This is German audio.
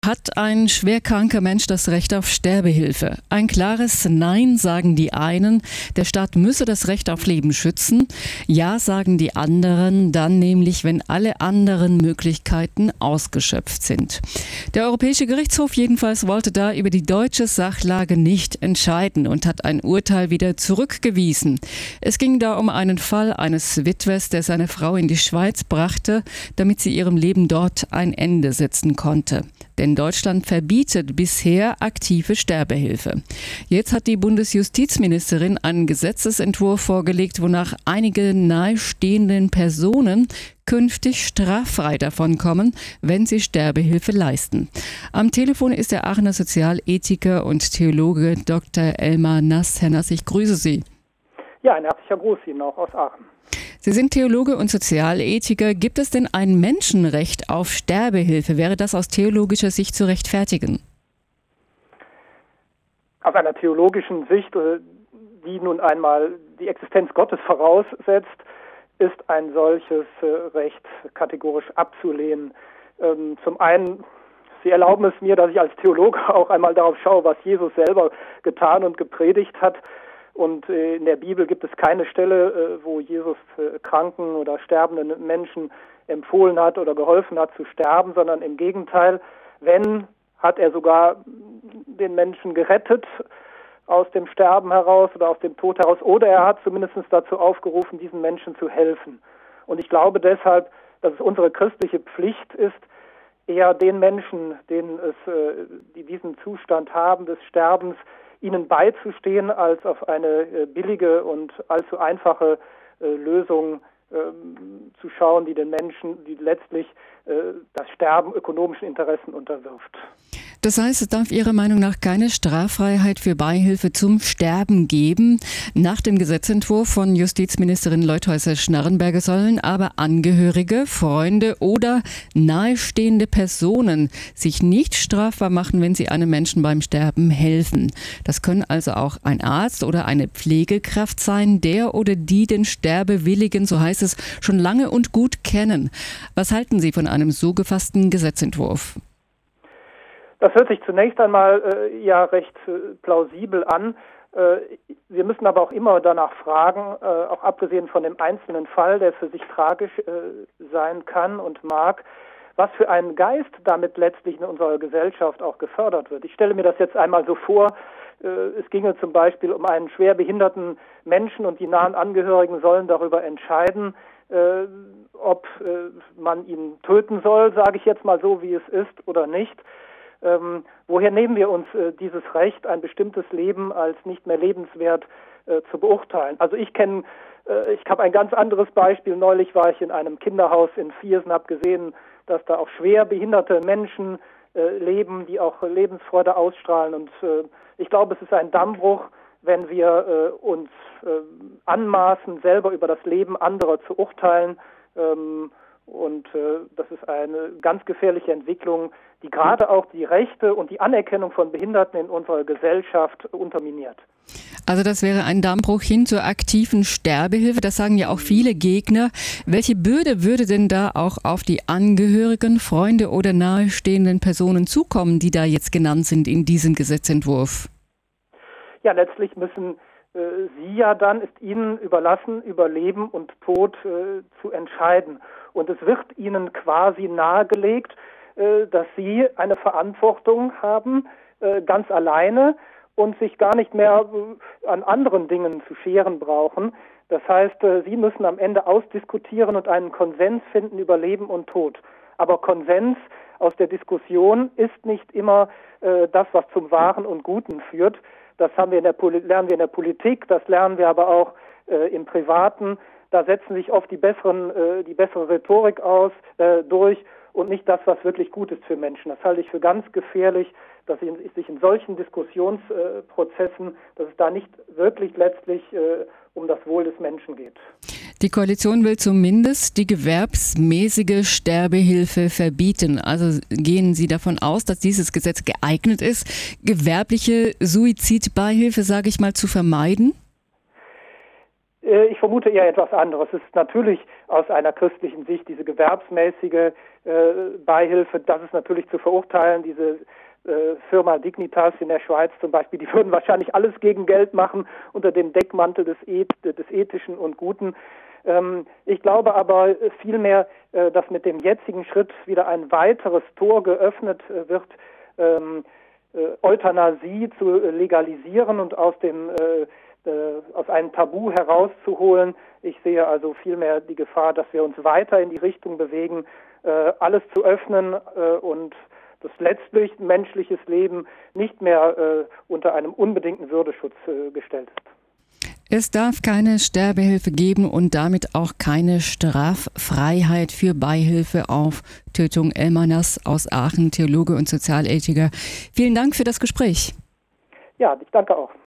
Hat ein schwerkranker Mensch das Recht auf Sterbehilfe? Ein klares Nein sagen die einen, der Staat müsse das Recht auf Leben schützen. Ja sagen die anderen, dann nämlich, wenn alle anderen Möglichkeiten ausgeschöpft sind. Der Europäische Gerichtshof jedenfalls wollte da über die deutsche Sachlage nicht entscheiden und hat ein Urteil wieder zurückgewiesen. Es ging da um einen Fall eines Witwers, der seine Frau in die Schweiz brachte, damit sie ihrem Leben dort ein Ende setzen konnte. Denn Deutschland verbietet bisher aktive Sterbehilfe. Jetzt hat die Bundesjustizministerin einen Gesetzesentwurf vorgelegt, wonach einige nahestehenden Personen künftig straffrei davonkommen, wenn sie Sterbehilfe leisten. Am Telefon ist der Aachener Sozialethiker und Theologe Dr. Elmar Nass. Herr Nass, ich grüße Sie. Ja, ein herzlicher Gruß Ihnen auch aus Aachen. Sie sind Theologe und Sozialethiker. Gibt es denn ein Menschenrecht auf Sterbehilfe? Wäre das aus theologischer Sicht zu rechtfertigen? Aus einer theologischen Sicht, die nun einmal die Existenz Gottes voraussetzt, ist ein solches Recht kategorisch abzulehnen. Zum einen, Sie erlauben es mir, dass ich als Theologe auch einmal darauf schaue, was Jesus selber getan und gepredigt hat. Und in der Bibel gibt es keine Stelle, wo Jesus kranken oder sterbenden Menschen empfohlen hat oder geholfen hat zu sterben, sondern im Gegenteil, wenn, hat er sogar den Menschen gerettet aus dem Sterben heraus oder aus dem Tod heraus, oder er hat zumindest dazu aufgerufen, diesen Menschen zu helfen. Und ich glaube deshalb, dass es unsere christliche Pflicht ist, eher den Menschen, die diesen Zustand haben des Sterbens, ihnen beizustehen, als auf eine billige und allzu einfache Lösung zu schauen, die den Menschen, die letztlich das Sterben ökonomischen Interessen unterwirft. Das heißt, es darf Ihrer Meinung nach keine Straffreiheit für Beihilfe zum Sterben geben. Nach dem Gesetzentwurf von Justizministerin Leutheusser-Schnarrenberger sollen aber Angehörige, Freunde oder nahestehende Personen sich nicht strafbar machen, wenn sie einem Menschen beim Sterben helfen. Das können also auch ein Arzt oder eine Pflegekraft sein, der oder die den Sterbewilligen, so heißt es, schon lange und gut kennen. Was halten Sie von einem so gefassten Gesetzentwurf? Das hört sich zunächst einmal recht plausibel an. Wir müssen aber auch immer danach fragen, auch abgesehen von dem einzelnen Fall, der für sich tragisch sein kann und mag, was für ein Geist damit letztlich in unserer Gesellschaft auch gefördert wird. Ich stelle mir das jetzt einmal so vor, es ginge zum Beispiel um einen schwer behinderten Menschen und die nahen Angehörigen sollen darüber entscheiden, ob man ihn töten soll, sage ich jetzt mal so, wie es ist, oder nicht. Woher nehmen wir uns dieses Recht, ein bestimmtes Leben als nicht mehr lebenswert zu beurteilen? Also ich habe ein ganz anderes Beispiel. Neulich war ich in einem Kinderhaus in Viersen, habe gesehen, dass da auch schwer behinderte Menschen leben, die auch Lebensfreude ausstrahlen. Und ich glaube, es ist ein Dammbruch, wenn wir uns anmaßen, selber über das Leben anderer zu urteilen. Und das ist eine ganz gefährliche Entwicklung, die gerade auch die Rechte und die Anerkennung von Behinderten in unserer Gesellschaft unterminiert. Also das wäre ein Dammbruch hin zur aktiven Sterbehilfe. Das sagen ja auch viele Gegner. Welche Bürde würde denn da auch auf die Angehörigen, Freunde oder nahestehenden Personen zukommen, die da jetzt genannt sind in diesem Gesetzentwurf? Ja, letztlich müssen Sie ja dann, ist Ihnen überlassen, über Leben und Tod zu entscheiden. Und es wird Ihnen quasi nahegelegt, dass Sie eine Verantwortung haben, ganz alleine und sich gar nicht mehr an anderen Dingen zu scheren brauchen. Das heißt, Sie müssen am Ende ausdiskutieren und einen Konsens finden über Leben und Tod. Aber Konsens aus der Diskussion ist nicht immer das, was zum Wahren und Guten führt. Das lernen wir in der Politik, das lernen wir aber auch im Privaten. Da setzen sich oft die bessere Rhetorik durch und nicht das, was wirklich gut ist für Menschen. Das halte ich für ganz gefährlich, dass sich in solchen Diskussionsprozessen, dass es da nicht wirklich letztlich um das Wohl des Menschen geht. Die Koalition will zumindest die gewerbsmäßige Sterbehilfe verbieten. Also gehen Sie davon aus, dass dieses Gesetz geeignet ist, gewerbliche Suizidbeihilfe, sage ich mal, zu vermeiden? Ich vermute eher etwas anderes. Es ist natürlich aus einer christlichen Sicht diese gewerbsmäßige Beihilfe, das ist natürlich zu verurteilen. Diese Firma Dignitas in der Schweiz zum Beispiel, die würden wahrscheinlich alles gegen Geld machen unter dem Deckmantel des Ethischen und Guten. Ich glaube aber vielmehr, dass mit dem jetzigen Schritt wieder ein weiteres Tor geöffnet wird, Euthanasie zu legalisieren und aus einem Tabu herauszuholen. Ich sehe also vielmehr die Gefahr, dass wir uns weiter in die Richtung bewegen, alles zu öffnen und das letztlich menschliches Leben nicht mehr unter einem unbedingten Würdeschutz gestellt ist. Es darf keine Sterbehilfe geben und damit auch keine Straffreiheit für Beihilfe auf Tötung. Elmar Nass aus Aachen, Theologe und Sozialethiker. Vielen Dank für das Gespräch. Ja, ich danke auch.